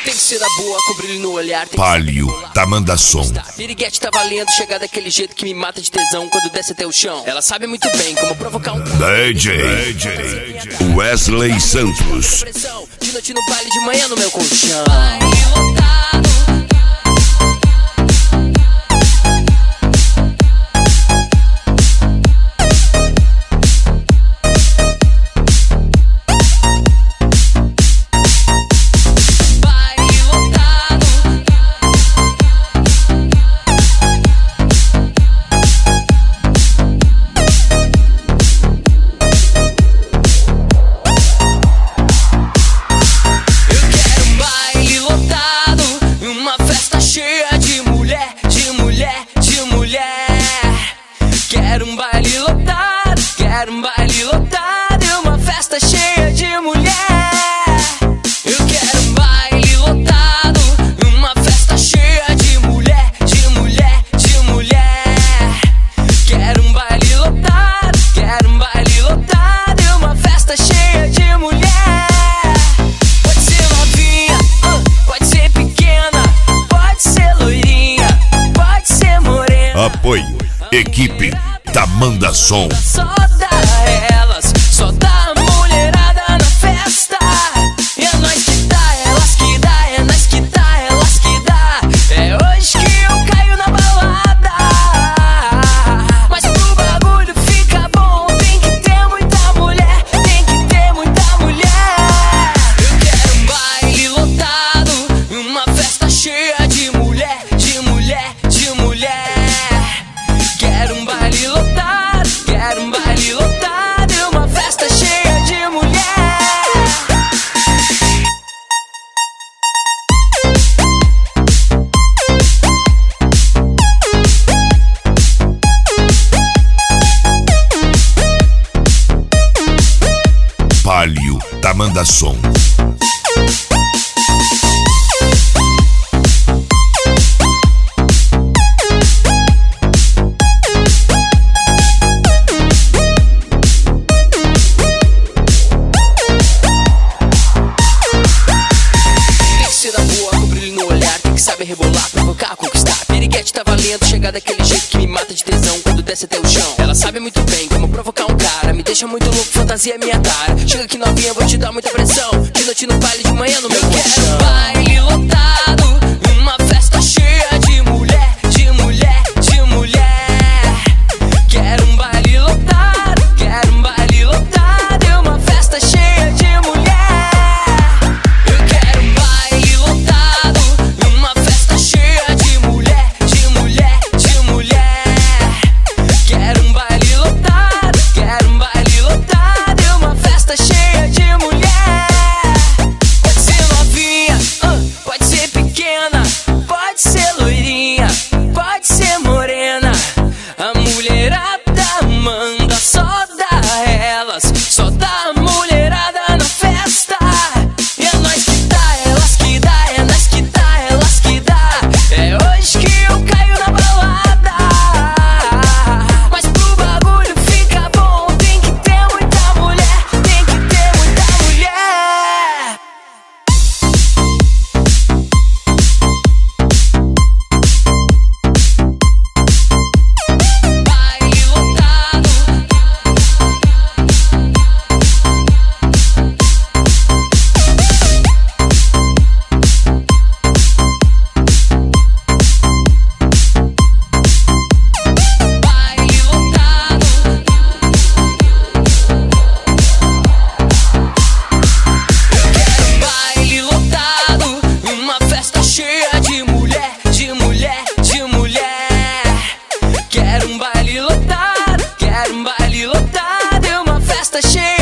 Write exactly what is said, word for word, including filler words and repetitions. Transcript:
Tem que ser a boa, com brilho no olhar. Palio, Tamandação. Piriguete tá valendo, chegar daquele jeito que me mata de tesão quando desce até o chão. Ela sabe muito bem como provocar um D J Wesley Santos. De noite no baile, de manhã no meu colchão. Quero um baile lotado, quero um baile lotado e uma festa cheia de mulher. Eu quero um baile lotado, uma festa cheia de mulher, de mulher, de mulher. Quero um baile lotado, quero um baile lotado e uma festa cheia de mulher. Pode ser novinha, uh, pode ser pequena, pode ser loirinha, pode ser morena. Apoio, equipe Tamandação. Só dá elas, só dá mulherada na festa. E é nós que dá, elas que dá, é nós que dá, elas que dá. É hoje que eu caio na balada. Mas pro bagulho fica bom, tem que ter muita mulher, tem que ter muita mulher. Eu quero um baile lotado, uma festa cheia de mulher, de mulher, de mulher. Quero um baile lotado, quero um baile lotado e uma festa cheia de mulher. Palio, Tamandação. Sabe rebolar, provocar, conquistar. Piriguete tá valendo, chegar daquele jeito que me mata de tesão quando desce até o chão. Ela sabe muito bem como provocar um cara, me deixa muito louco, fantasia é minha tara. Chega aqui novinha, vou te dar muita pressão. De noite no baile, de manhã no meu colchão. Eu quero um baile lotado, uma festa cheia de mulher, de mulher, de mulher. Quero um baile lotado, quero um baile lotado e uma festa cheia de mulher. Eu quero um baile lotado, uma festa cheia de mulher, de mulher, de mulher. Quero um baile lotado, quero um baile lotado e uma festa cheia de mulher. Pode ser novinha, uh, pode ser pequena, pode ser loirinha, pode ser morena. A mulherada manda, só dá elas, só dá mulherada na festa. E é nós que dá, elas que dá, é nós que dá, elas que dá. É hoje que eu caio na balada. Mas pro bagulho fica bom, tem que ter muita mulher, tem que ter muita mulher. Baile lotado, baile lotado. Eu quero um baile lotado, uma festa cheia de mulher, de mulher, de mulher. Quero um baile lotado, quero um baile lotado e uma festa cheia